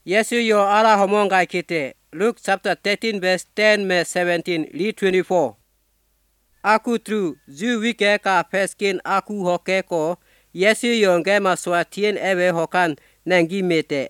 Yesu yo ala homongai kite. Luke chapter 13 verse 10 me 17 read 24. Aku tru zu wike ka peskin aku hoke ko Yesu yo nge maswa tien ewe hokan nengi mete.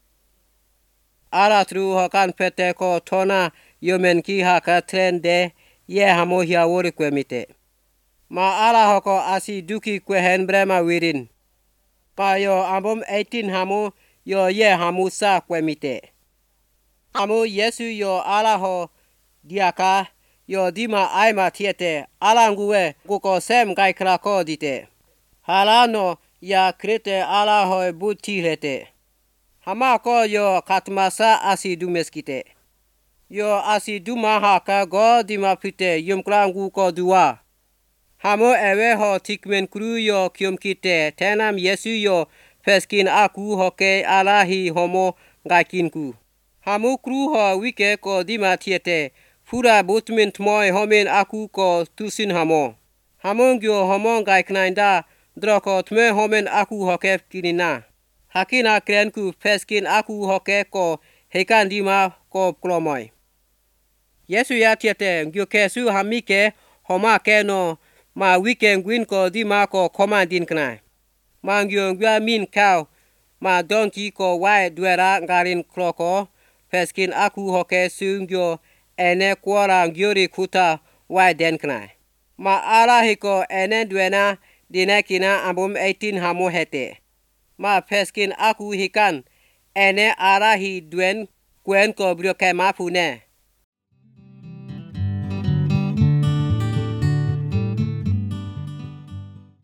Ala tru hokan pete ko tona yomen ki haka trende ye hamo hia wori kwe mite. Ma ala hoko asi duki kwe hen brema wirin. Pa yo ambom 18 hamo yo ye hamu sa kwe mite. Hamu Yesu yo ala ho diaka yo dima aima tiete ala nguwe guko sem gai krako dite. Halano ya krete ala ho buti lete. Hama ko yo katmasa asi dumeskite. Yo asi duma haka go dima pite yumklangu ko dua. Hamo ewe ho tikmen kru yo kiumkite tenam Yesu yo peskin aku hoke alahi homo ngakinku. Hamu kru ho wike ko dima tiete fura butmin tmoy homin aku ko tusin hamo. Hamongyo homo ngaiknainda droko tme homin aku hoke kinina. Hakina krenku peskin aku hoke ko hekan dima ko klomoy. Yesu ya tiete ngyo kesu hamike homa keno ma wike ngwin ko dima ko komandin knai. Ma ngyo ngwa min kau ma donki ko wae duera ngarin kloko peskin aku hoke su ngyo ene kwara ngyori kuta wae den knai. Ma ala hiko ene duena dinekina ambum 18 hamo hete. Ma peskin aku hikan ene ara hi duen kwen ko brioke mapune.